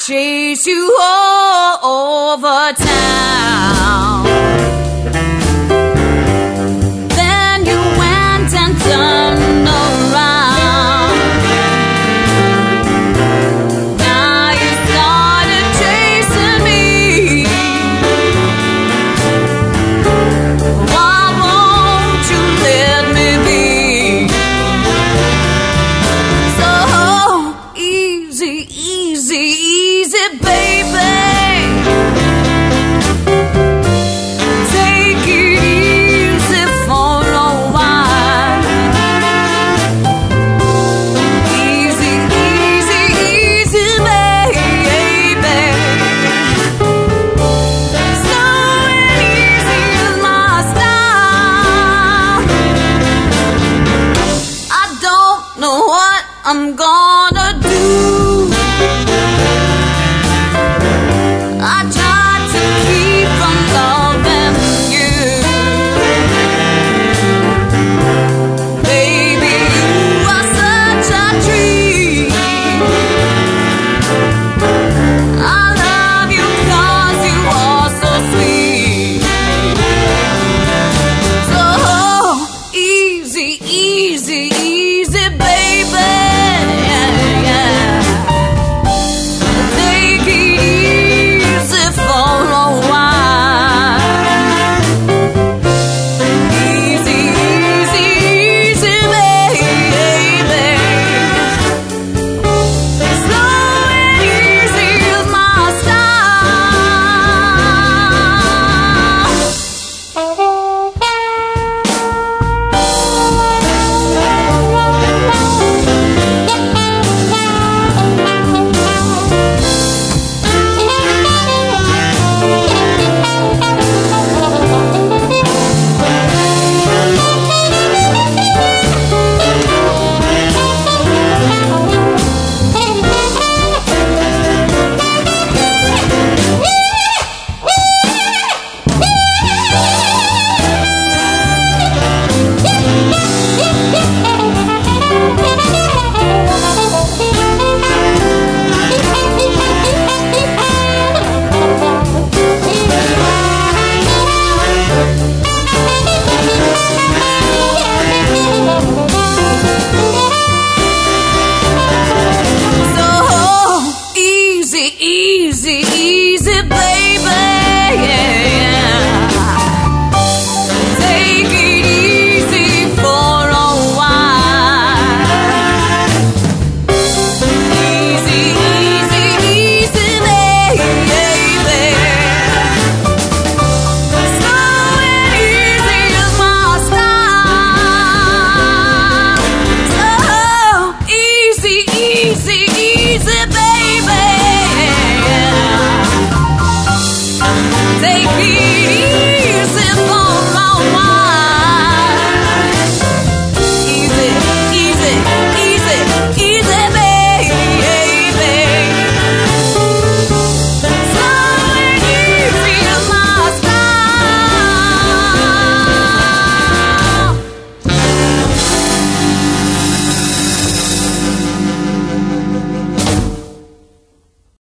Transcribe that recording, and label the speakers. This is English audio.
Speaker 1: chase you all over town. Then you went and turned around. Now you started chasing me. Why won't you let me be? So easy, easy, easy, baby. Take it easy for a while. Easy, easy, easy, baby. Slow and easy is my style. I don't know what I'm gonna do. I tried to keep from loving you. Baby, you are such a treat. I love you 'cause you are so sweet. So easy, easy, easy, baby.